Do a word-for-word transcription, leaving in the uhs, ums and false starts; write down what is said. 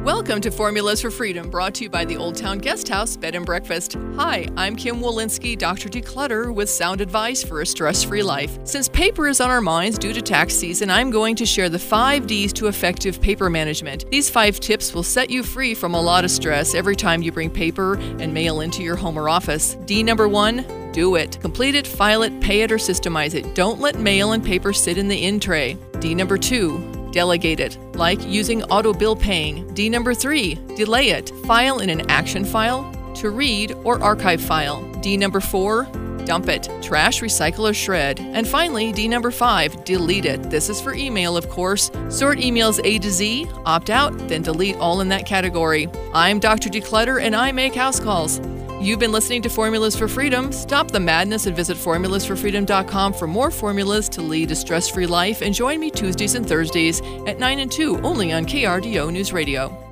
Welcome to Formulas for Freedom, brought to you by the Old Town Guest House Bed and Breakfast. Hi, I'm Kim Walensky, Doctor Declutter, with sound advice for a stress-free life. Since paper is on our minds due to tax season, I'm going to share the five D's to effective paper management. These five tips will set you free from a lot of stress every time you bring paper and mail into your home or office. D number one, do it. Complete it, file it, pay it, or systemize it. Don't let mail and paper sit in the in tray. D number two, delegate it, like using auto bill paying. D number three, delay it. File in an action file, to read, or archive file. D number four, dump it. Trash, recycle, or shred. And finally, D number five, delete it. This is for email, of course. Sort emails A to Z, opt out, then delete all in that category. I'm Doctor Declutter, and I make house calls. You've been listening to Formulas for Freedom. Stop the madness and visit formulas for freedom dot com for more formulas to lead a stress-free life. And join me Tuesdays and Thursdays at nine and two, only on K R D O News Radio.